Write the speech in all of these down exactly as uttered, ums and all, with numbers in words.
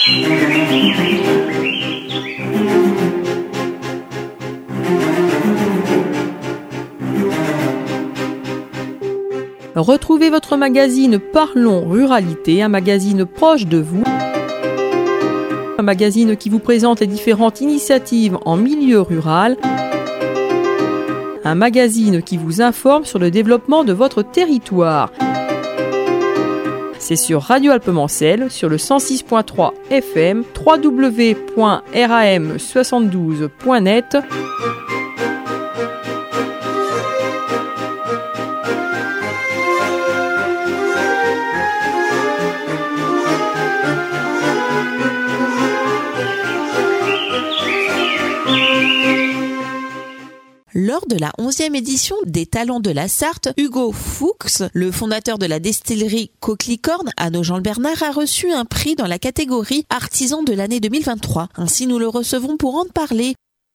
Retrouvez votre magazine Parlons Ruralité, un magazine proche de vous. Un magazine qui vous présente les différentes initiatives en milieu rural. Un magazine qui vous informe sur le développement de votre territoire. C'est sur Radio Alpemancel, sur le cent six point trois F M, w w w point ram soixante-douze point net. Lors de la onzième édition des Talents de la Sarthe, Hugo Fuchs, le fondateur de la distillerie Coquelicorne à Nogent-le-Bernard, a reçu un prix dans la catégorie Artisan de l'année deux mille vingt-trois. Ainsi, nous le recevons pour en parler.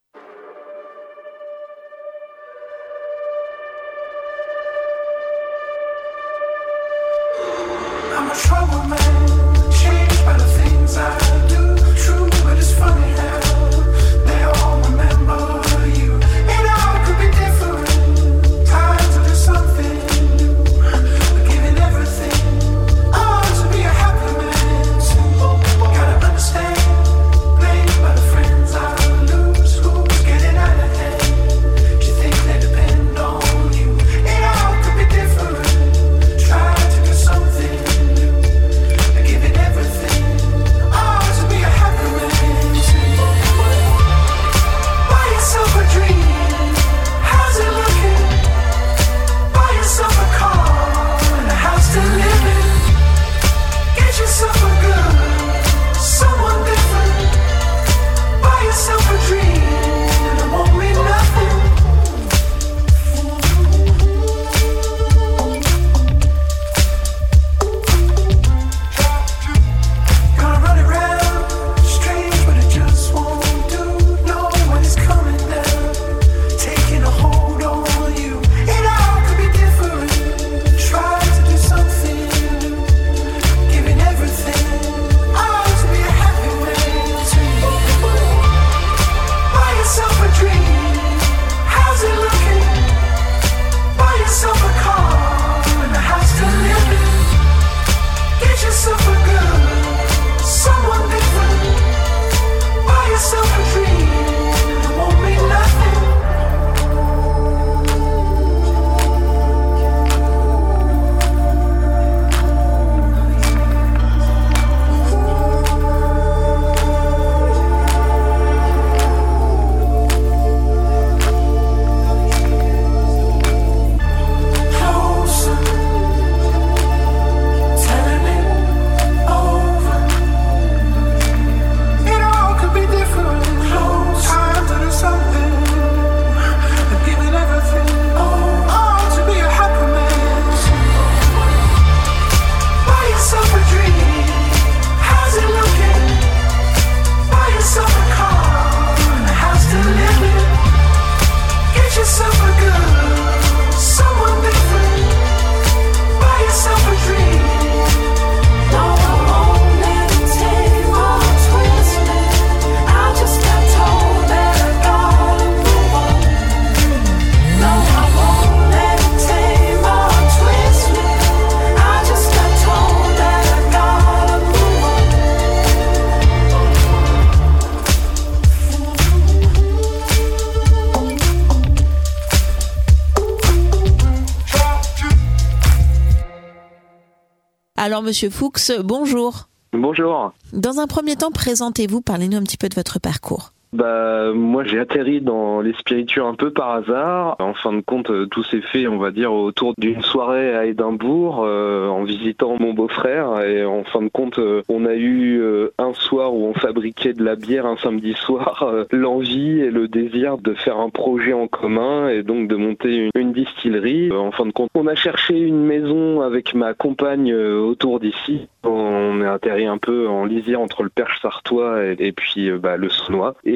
Alors, Monsieur Fuchs, bonjour. Bonjour. Dans un premier temps, présentez-vous, parlez-nous un petit peu de votre parcours. Bah, moi, j'ai atterri dans les spiritueux un peu par hasard. En fin de compte, tout s'est fait, on va dire, autour d'une soirée à Édimbourg, euh, en visitant mon beau-frère. Et en fin de compte, euh, on a eu euh, un soir où on fabriquait de la bière un samedi soir, euh, l'envie et le désir de faire un projet en commun et donc de monter une, une distillerie. Euh, en fin de compte, on a cherché une maison avec ma compagne euh, autour d'ici. On est atterri un peu en lisière entre le Perche sartois et, et puis euh, bah, le Saunois. Et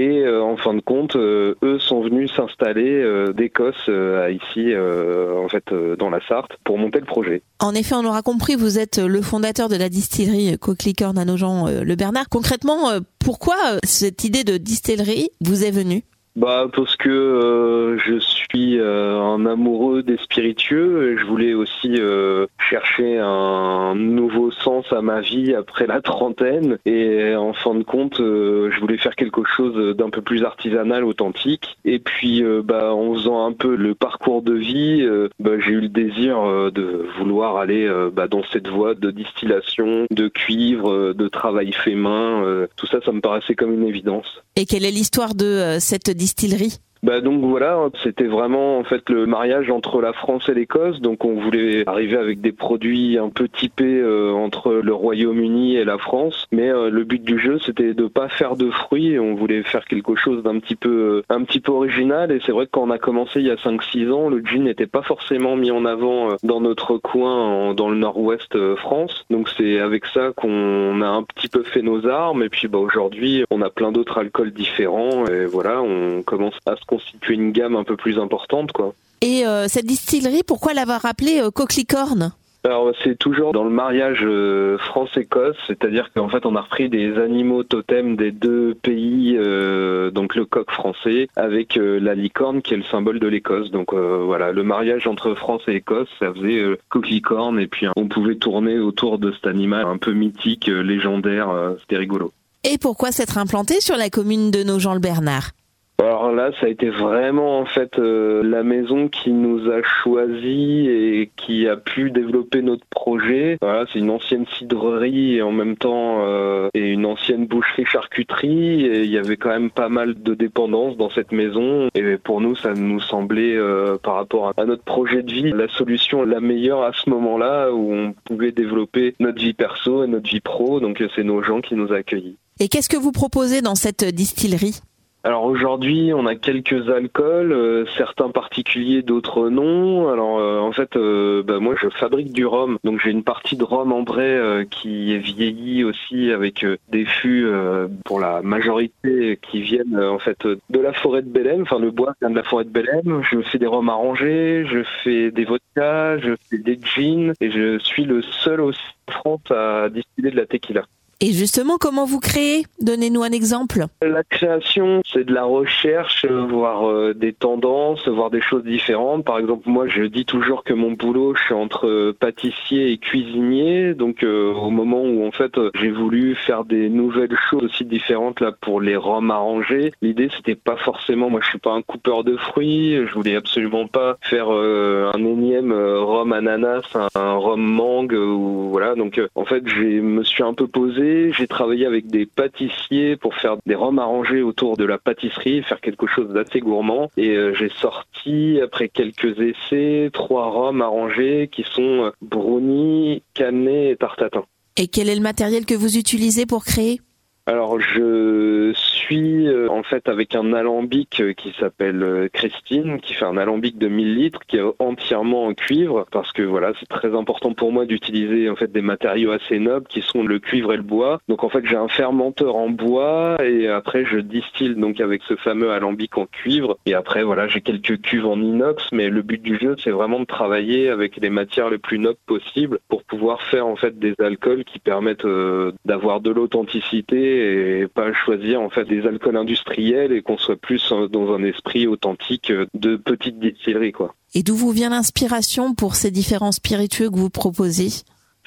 Et euh, en fin de compte, euh, eux sont venus s'installer euh, d'Écosse euh, ici, euh, en fait, euh, dans la Sarthe, pour monter le projet. En effet, on aura compris, vous êtes le fondateur de la distillerie Coquelicorne à Nogent-le-Bernard. Concrètement, euh, pourquoi euh, cette idée de distillerie vous est venue ? Bah parce que euh, je suis euh, un amoureux des spiritueux et je voulais aussi euh, chercher un nouveau sens à ma vie après la trentaine et en fin de compte euh, je voulais faire quelque chose d'un peu plus artisanal, authentique et puis euh, bah en faisant un peu le parcours de vie euh, bah, j'ai eu le désir euh, de vouloir aller euh, bah, dans cette voie de distillation, de cuivre, euh, de travail fait main, euh, tout ça ça me paraissait comme une évidence. Et quelle est l'histoire de euh, cette distillerie ? Bah donc voilà, c'était vraiment en fait le mariage entre la France et l'Écosse. Donc on voulait arriver avec des produits un peu typés euh, entre le Royaume-Uni et la France. Mais euh, le but du jeu, c'était de pas faire de fruits. On voulait faire quelque chose d'un petit peu, un petit peu original. Et c'est vrai que quand on a commencé il y a cinq six ans, le gin n'était pas forcément mis en avant euh, dans notre coin, en, dans le Nord-Ouest euh, France. Donc c'est avec ça qu'on a un petit peu fait nos armes. Et puis bah aujourd'hui, on a plein d'autres alcools différents. Et voilà, on commence à se constituer une gamme un peu plus importante, quoi. Et euh, cette distillerie, pourquoi l'avoir appelée euh, Coquelicorne ? Alors c'est toujours dans le mariage euh, France-Écosse, c'est-à-dire qu'en fait on a repris des animaux totems des deux pays, euh, donc le coq français avec euh, la licorne qui est le symbole de l'Écosse. Donc euh, voilà, le mariage entre France et Écosse, ça faisait euh, Coquelicorne et puis hein, on pouvait tourner autour de cet animal un peu mythique, euh, légendaire, euh, c'était rigolo. Et pourquoi s'être implanté sur la commune de Nogent-le-Bernard ? Alors là, ça a été vraiment en fait euh, la maison qui nous a choisi et qui a pu développer notre projet. Voilà, c'est une ancienne cidrerie et en même temps euh, et une ancienne boucherie-charcuterie. Et il y avait quand même pas mal de dépendances dans cette maison. Et pour nous, ça nous semblait euh, par rapport à notre projet de vie la solution la meilleure à ce moment-là où on pouvait développer notre vie perso et notre vie pro. Donc c'est nos gens qui nous ont accueillis. Et qu'est-ce que vous proposez dans cette distillerie ? Alors aujourd'hui, on a quelques alcools, euh, certains particuliers, d'autres non. Alors euh, en fait, euh, bah, moi je fabrique du rhum, donc j'ai une partie de rhum ambré euh, qui est vieilli aussi avec euh, des fûts euh, pour la majorité qui viennent euh, en fait de la forêt de Belém. Enfin le bois vient de la forêt de Belém. Je fais des rhums arrangés, je fais des vodkas, je fais des gins et je suis le seul aussi en France à distiller de la tequila. Et justement, comment vous créez ? Donnez-nous un exemple. La création, c'est de la recherche, voir euh, des tendances, voir des choses différentes. Par exemple, moi, je dis toujours que mon boulot, je suis entre pâtissier et cuisinier. Donc, euh, au moment où, en fait, j'ai voulu faire des nouvelles choses aussi différentes là pour les rhums arrangés, l'idée, c'était pas forcément, moi, je suis pas un coupeur de fruits. Je voulais absolument pas faire euh, un énième euh, rhum ananas, un, un rhum mangue ou voilà. Donc, euh, en fait, je me suis un peu posé. J'ai travaillé avec des pâtissiers pour faire des rhums arrangés autour de la pâtisserie, faire quelque chose d'assez gourmand. Et euh, j'ai sorti, après quelques essais, trois rhums arrangés qui sont brownie, cannelé et tarte tatin. Et quel est le matériel que vous utilisez pour créer ? Alors je suis euh, en fait avec un alambic euh, qui s'appelle euh, Christine, qui fait un alambic de mille litres qui est entièrement en cuivre parce que voilà c'est très important pour moi d'utiliser en fait des matériaux assez nobles qui sont le cuivre et le bois. Donc en fait j'ai un fermenteur en bois et après je distille donc avec ce fameux alambic en cuivre et après voilà j'ai quelques cuves en inox mais le but du jeu c'est vraiment de travailler avec les matières les plus nobles possibles pour pouvoir faire en fait des alcools qui permettent euh, d'avoir de l'authenticité et pas choisir en fait des alcools industriels et qu'on soit plus dans un esprit authentique de petite distillerie quoi. Et d'où vous vient l'inspiration pour ces différents spiritueux que vous proposez ?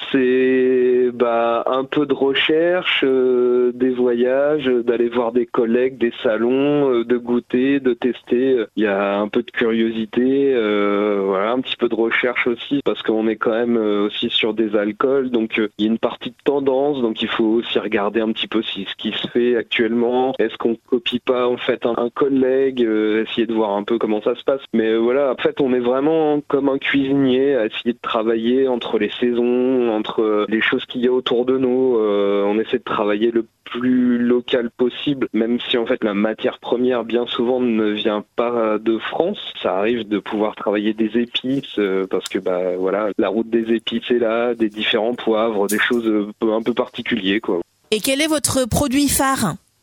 C'est bah, un peu de recherche, euh, des voyages, d'aller voir des collègues, des salons, euh, de goûter, de tester. Il y a un peu de curiosité, euh, voilà, un petit peu de recherche aussi, parce qu'on est quand même euh, aussi sur des alcools, donc euh, il y a une partie de tendance, donc il faut aussi regarder un petit peu si, ce qui se fait actuellement. Est-ce qu'on copie pas en fait un, un collègue, euh, essayer de voir un peu comment ça se passe. Mais euh, voilà, en fait on est vraiment comme un cuisinier à essayer de travailler entre les saisons, entre les choses qu'il y a autour de nous, euh, on essaie de travailler le plus local possible, même si en fait la matière première bien souvent ne vient pas de France. Ça arrive de pouvoir travailler des épices euh, parce que bah voilà, la route des épices est là, des différents poivres, des choses un peu particulières quoi. Et quel est votre produit phare ?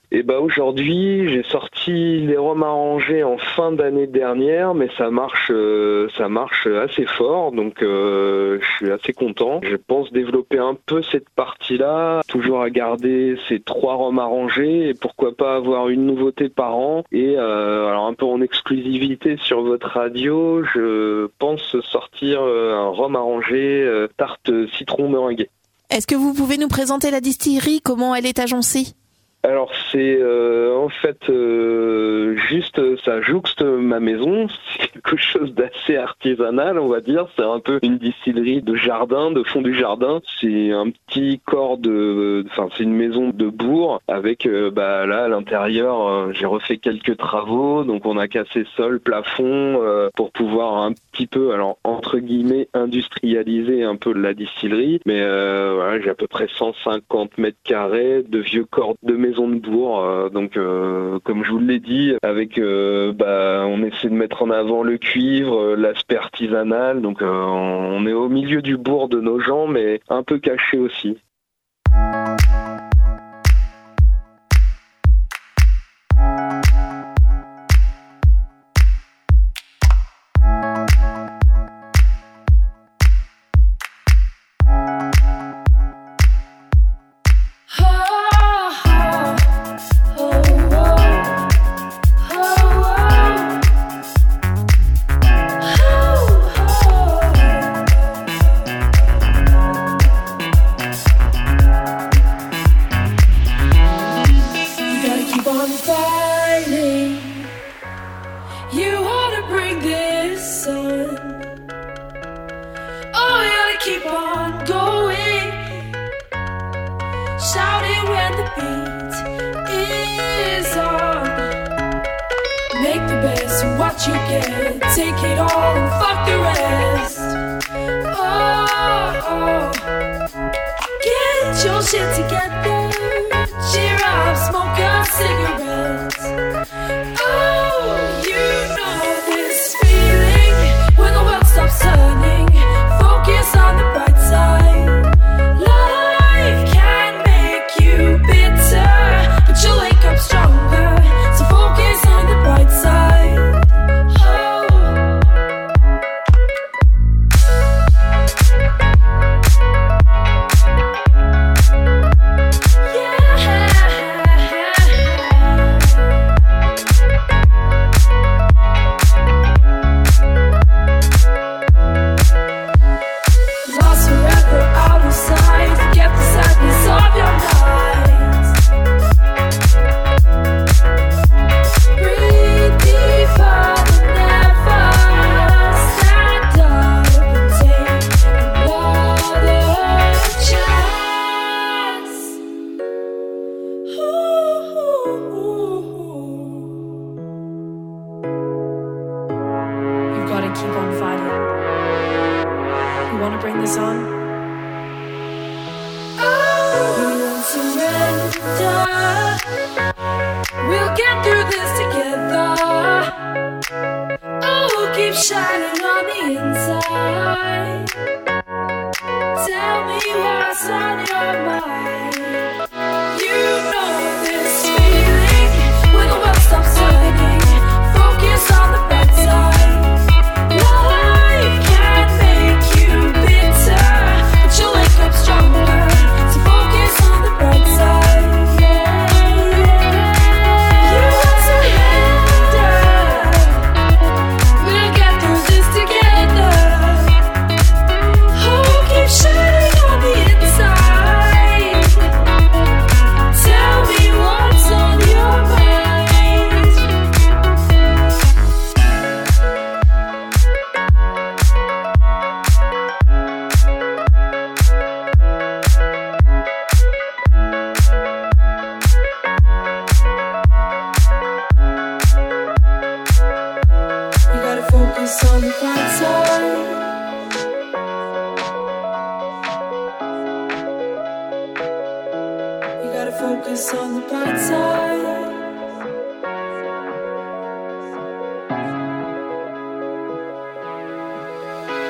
Et bah aujourd'hui, j'ai sorti les rhums arrangés en fin d'année dernière, mais ça marche, euh, ça marche assez fort, donc euh, je suis assez content. Je pense développer un peu cette partie-là, toujours à garder ces trois rhums arrangés et pourquoi pas avoir une nouveauté par an. Et euh, alors un peu en exclusivité sur votre radio, je pense sortir un rhum arrangé euh, tarte citron meringuée. Est-ce que vous pouvez nous présenter la distillerie, comment elle est agencée ? Alors c'est euh, en fait euh, juste ça jouxte ma maison, c'est quelque chose d'assez artisanal on va dire, c'est un peu une distillerie de jardin, de fond du jardin, c'est un petit corps de, enfin c'est une maison de bourg avec euh, bah là à l'intérieur euh, j'ai refait quelques travaux, donc on a cassé sol, plafond euh, pour pouvoir un petit peu, alors entre guillemets industrialiser un peu la distillerie, mais euh, voilà, j'ai à peu près cent cinquante mètres carrés de vieux corps de maison maison de bourg, euh, donc euh, comme je vous l'ai dit, avec euh, bah, on essaie de mettre en avant le cuivre, euh, l'aspect artisanal, donc euh, on est au milieu du bourg de nos gens, mais un peu caché aussi.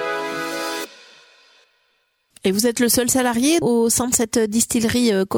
Et vous êtes le seul salarié au sein de cette distillerie euh, Coquelicorne ?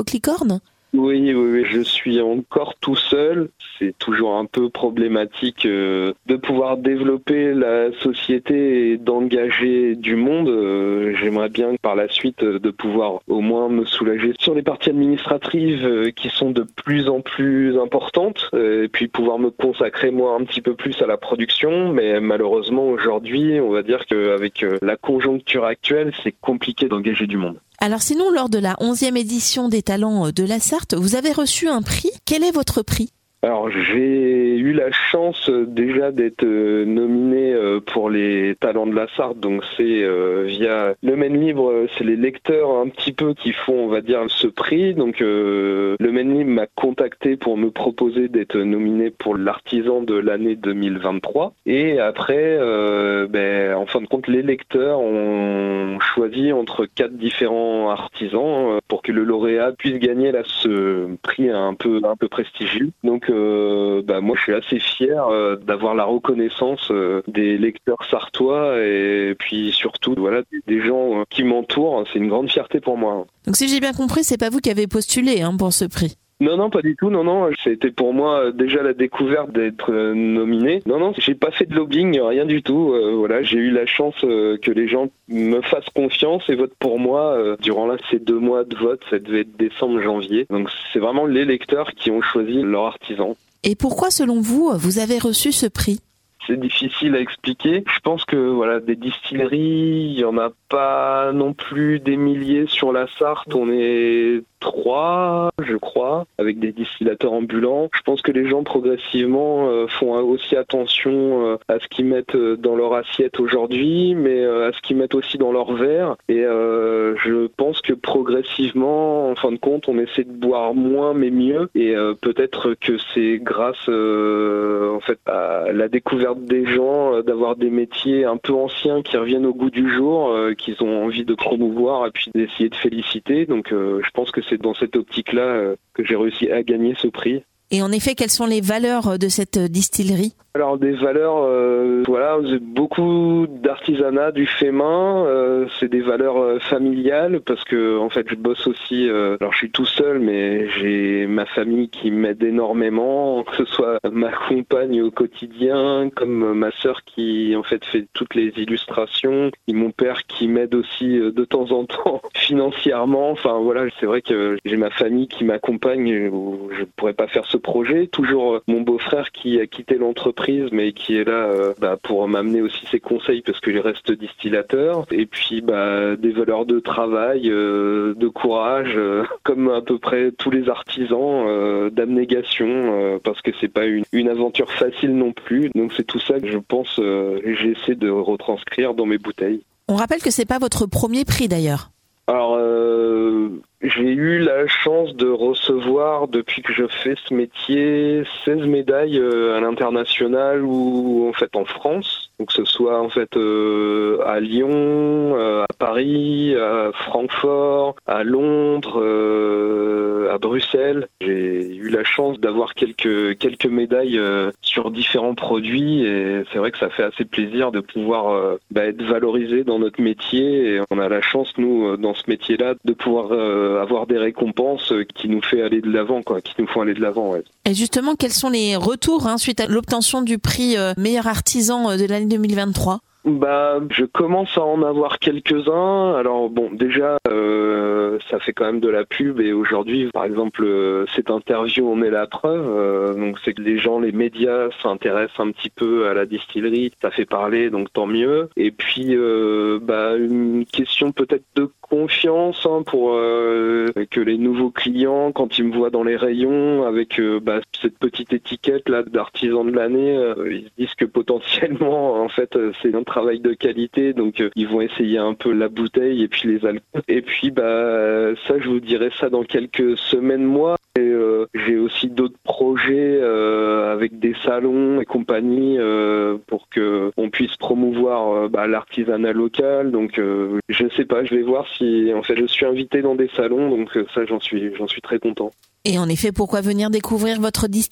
Oui, oui, oui, je suis encore tout seul. C'est toujours un peu problématique euh, de pouvoir développer la société et d'engager du monde. Euh, j'aimerais bien par la suite euh, de pouvoir au moins me soulager sur les parties administratives euh, qui sont de plus en plus importantes euh, et puis pouvoir me consacrer moi un petit peu plus à la production. Mais malheureusement aujourd'hui, on va dire qu'avec euh, la conjoncture actuelle, c'est compliqué d'engager du monde. Alors sinon, lors de la onzième édition des Talents de la Sarthe, vous avez reçu un prix. Quel est votre prix ? Alors j'ai eu la chance euh, déjà d'être euh, nominé euh, pour les Talents de la Sarthe, donc c'est euh, via le Maine Libre, euh, c'est les lecteurs un petit peu qui font, on va dire, ce prix. Donc euh, le Maine Libre m'a contacté pour me proposer d'être nominé pour l'artisan de l'année deux mille vingt-trois. Et après, euh, ben, en fin de compte, les lecteurs ont choisi entre quatre différents artisans euh, pour que le lauréat puisse gagner là ce prix un peu un peu prestigieux. Donc Euh, bah moi je suis assez fier euh, d'avoir la reconnaissance euh, des lecteurs sartois et puis surtout voilà des gens euh, qui m'entourent. C'est une grande fierté pour moi. Donc si j'ai bien compris, c'est pas vous qui avez postulé hein, pour ce prix. Non, non, pas du tout. Non, non, c'était pour moi déjà la découverte d'être nominé. Non, non, j'ai pas fait de lobbying, rien du tout. Euh, voilà, j'ai eu la chance euh, que les gens me fassent confiance et votent pour moi euh, durant là ces deux mois de vote. Ça devait être décembre, janvier. Donc c'est vraiment les lecteurs qui ont choisi leur artisan. Et pourquoi, selon vous, vous avez reçu ce prix ? C'est difficile à expliquer. Je pense que voilà, des distilleries, il y en a pas non plus des milliers sur la Sarthe. On est trois, je crois, avec des distillateurs ambulants. Je pense que les gens progressivement euh, font aussi attention euh, à ce qu'ils mettent dans leur assiette aujourd'hui, mais euh, à ce qu'ils mettent aussi dans leur verre. Et euh, je pense que progressivement, en fin de compte, on essaie de boire moins mais mieux. Et euh, peut-être que c'est grâce euh, en fait à la découverte des gens, euh, d'avoir des métiers un peu anciens qui reviennent au goût du jour, euh, qu'ils ont envie de promouvoir et puis d'essayer de féliciter. Donc euh, je pense que c'est dans cette optique-là euh, que j'ai réussi à gagner ce prix. Et en effet, quelles sont les valeurs de cette distillerie ? Alors des valeurs, euh, voilà, beaucoup d'artisanat, du fait main. Euh, c'est des valeurs euh, familiales parce que en fait je bosse aussi. Euh, alors je suis tout seul, mais j'ai ma famille qui m'aide énormément, que ce soit ma compagne au quotidien, comme ma sœur qui en fait fait toutes les illustrations, et mon père qui m'aide aussi euh, de temps en temps financièrement. Enfin voilà, c'est vrai que j'ai ma famille qui m'accompagne. Où je pourrais pas faire ce projet. Toujours euh, mon beau-frère qui a quitté l'entreprise mais qui est là euh, bah, pour m'amener aussi ses conseils parce que je reste distillateur et puis bah, des valeurs de travail, euh, de courage, euh, comme à peu près tous les artisans, euh, d'abnégation euh, parce que c'est pas une, une aventure facile non plus. Donc c'est tout ça que je pense euh, j'essaie de retranscrire dans mes bouteilles. On rappelle que c'est pas votre premier prix d'ailleurs. Alors euh, j'ai eu la chance de recevoir, depuis que je fais ce métier, seize médailles euh, à l'international ou en fait en France. Donc que ce soit en fait euh, à Lyon, euh, à Paris, à Francfort, à Londres, euh, à Bruxelles. J'ai eu la chance d'avoir quelques quelques médailles euh, sur différents produits et c'est vrai que ça fait assez plaisir de pouvoir euh, bah, être valorisé dans notre métier. Et on a la chance nous dans ce métier-là de pouvoir euh, avoir des récompenses qui nous fait aller de l'avant, quoi, qui nous font aller de l'avant. Ouais. Et justement, quels sont les retours hein, suite à l'obtention du prix euh, meilleur artisan de l'année deux mille vingt-trois ? Bah, je commence à en avoir quelques-uns. Alors bon, déjà, euh, ça fait quand même de la pub et aujourd'hui, par exemple, euh, cette interview en est la preuve. Euh, donc c'est que les gens, les médias s'intéressent un petit peu à la distillerie, ça fait parler, donc tant mieux. Et puis, euh, bah, une question peut-être de confiance hein, pour euh, que les nouveaux clients, quand ils me voient dans les rayons avec euh, bah, cette petite étiquette là d'artisan de l'année, euh, ils se disent que potentiellement, en fait, c'est un travail de qualité, donc euh, ils vont essayer un peu la bouteille et puis les alcools. Et puis bah ça, je vous dirai ça dans quelques semaines, mois. Et euh, j'ai aussi d'autres projets euh, avec des salons et compagnie euh, pour que on puisse promouvoir euh, bah, l'artisanat local. Donc euh, je sais pas, je vais voir si en fait je suis invité dans des salons, donc euh, ça j'en suis j'en suis très content. Et en effet, pourquoi venir découvrir votre distillerie ?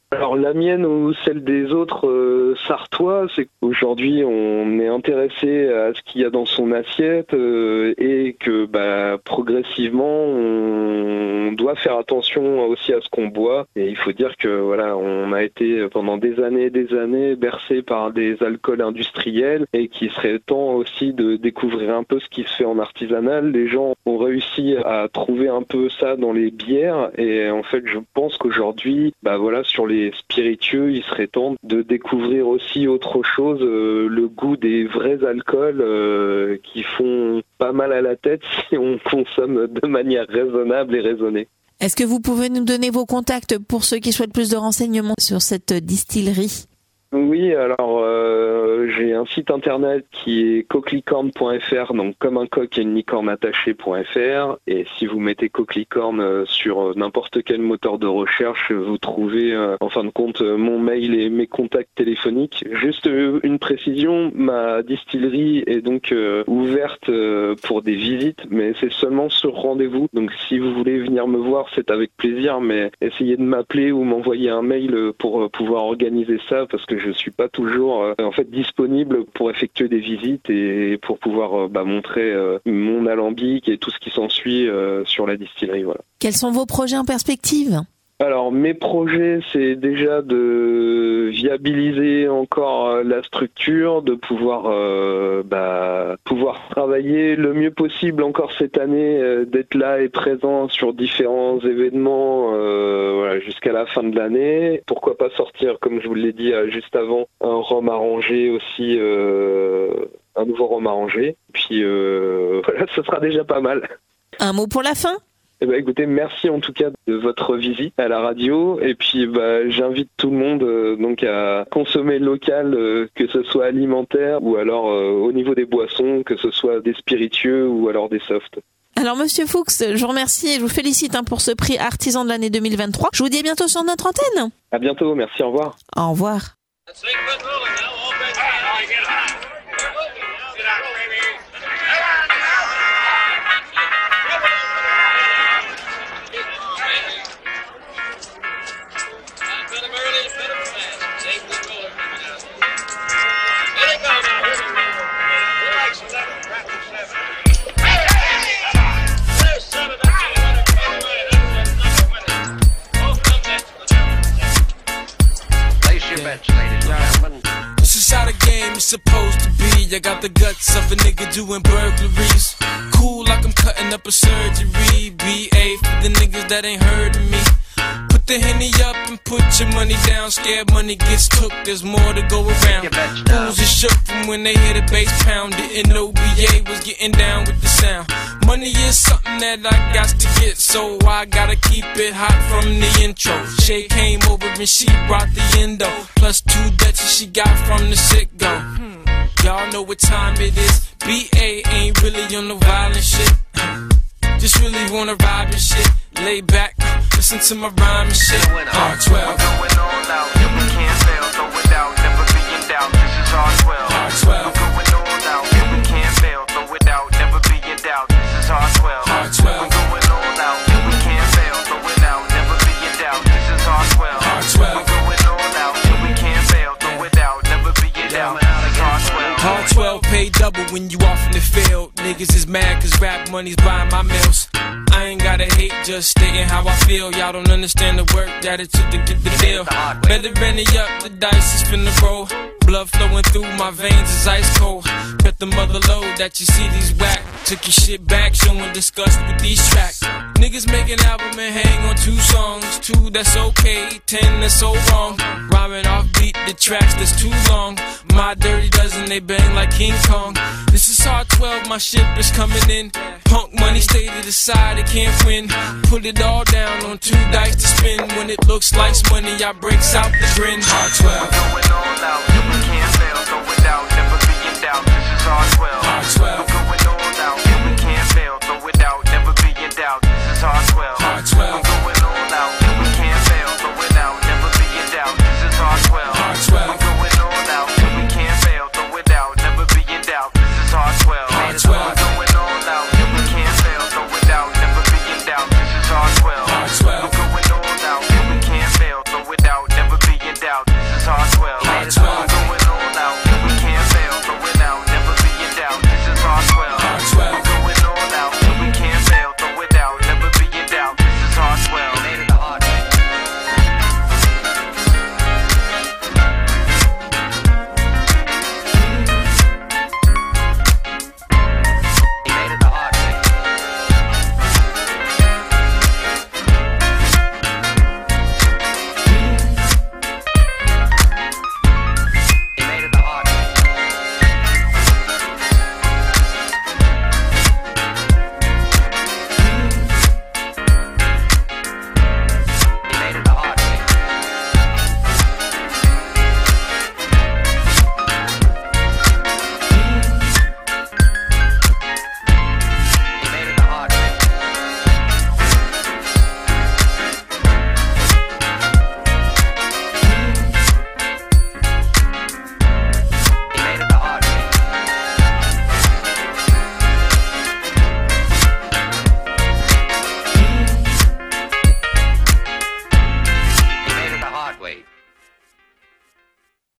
Alors la mienne ou celle des autres euh, Sartois, c'est qu'aujourd'hui on est intéressé à ce qu'il y a dans son assiette euh, et que bah, progressivement on doit faire attention aussi à ce qu'on boit. Et il faut dire que voilà, on a été pendant des années et des années bercé par des alcools industriels et qu'il serait temps aussi de découvrir un peu ce qui se fait en artisanal. Les gens ont réussi à trouver un peu ça dans les bières et en fait je pense qu'aujourd'hui, bah voilà, sur les spiritueux, il serait temps de découvrir aussi autre chose, euh, le goût des vrais alcools euh, qui font pas mal à la tête si on consomme de manière raisonnable et raisonnée. Est-ce que vous pouvez nous donner vos contacts pour ceux qui souhaitent plus de renseignements sur cette distillerie ? Oui, alors euh, j'ai un site internet qui est coquelicorne point f r, donc comme un coq et une licorne attaché.fr, et si vous mettez coquelicorne euh, sur n'importe quel moteur de recherche, vous trouvez euh, en fin de compte euh, mon mail et mes contacts téléphoniques. Juste euh, une précision, ma distillerie est donc euh, ouverte euh, pour des visites, mais c'est seulement sur rendez-vous, donc si vous voulez venir me voir, c'est avec plaisir, mais essayez de m'appeler ou m'envoyer un mail pour euh, pouvoir organiser ça, parce que je suis pas toujours euh, en fait disponible pour effectuer des visites et pour pouvoir euh, bah, montrer euh, mon alambic et tout ce qui s'ensuit euh, sur la distillerie. Voilà. Quels sont vos projets en perspective ? Alors mes projets, c'est déjà de viabiliser encore la structure, de pouvoir euh, bah, pouvoir travailler le mieux possible encore cette année, euh, d'être là et présent sur différents événements euh, voilà, jusqu'à la fin de l'année. Pourquoi pas sortir, comme je vous l'ai dit euh, juste avant, un rhum arrangé aussi, euh, un nouveau rhum arrangé. Puis euh, voilà, ce sera déjà pas mal. Un mot pour la fin ? Eh ben, écoutez, merci en tout cas de votre visite à la radio et puis bah, j'invite tout le monde euh, donc à consommer local, euh, que ce soit alimentaire ou alors euh, au niveau des boissons, que ce soit des spiritueux ou alors des softs. Alors Monsieur Fuchs, je vous remercie et je vous félicite hein, pour ce prix artisan de l'année deux mille vingt-trois. Je vous dis à bientôt sur notre antenne. À bientôt, merci, au revoir. Au revoir. This is how the game is supposed to be. I got the guts of a nigga doing burglaries. Cool like I'm cutting up a surgery. B A for the niggas that ain't heard of me. Put the Henny up and put your money down. Scared money gets took, there's more to go around. Fools are shook from when they hear the bass pound. Didn't know B A was getting down with the sound. Money is something that I got to get, so I gotta keep it hot from the intro. Shay came over and she brought the endo, plus two Dutchies she got from the sit-go. Y'all know what time it is. B A ain't really on no violent shit. Just really wanna vibe and shit. Lay back, listen to my rhyme and shit. R twelve. We're going all out, we can't fail, throw it out, never be in doubt. This is R twelve. R twelve. We're going all out, we can't fail, throw it out, never be in doubt. This is R twelve. R twelve. We're going all out, we can't fail, throw it out, never be in doubt. This is R twelve. R twelve. We're going all out, we can't fail, throw it out, never be in doubt. This is R twelve. R twelve pay double when you off in the field. Niggas is mad cause rap money's buying my meals. I ain't gotta hate, just stating how I feel. Y'all don't understand the work that it took to get the deal. Better ready up, the dice is finna roll. Blood flowing through my veins is ice cold. Bet the mother load that you see these whack. Took your shit back, showing disgust with these tracks. Niggas make an album and hang on two songs. Two that's okay, ten that's so wrong. Rhyming off beat, the tracks that's too long. My dirty dozen, they bang like King Kong. This is R twelve, my ship is coming in. Punk money stay to the side, it can't win. Put it all down on two dice to spin. When it looks like money, I breaks out the grin. R twelve. We're going all out, we can't fail, throw it out, never be in doubt. This is R twelve. R twelve. We're going all out, we can't fail, throw it out, never be in doubt. This is R twelve. R twelve. We're going all out, we can't fail, throw it out, never be in doubt. This is R twelve. R twelve. We're going all out, we can't fail, throw it out, never be in doubt. This is R twelve. R twelve.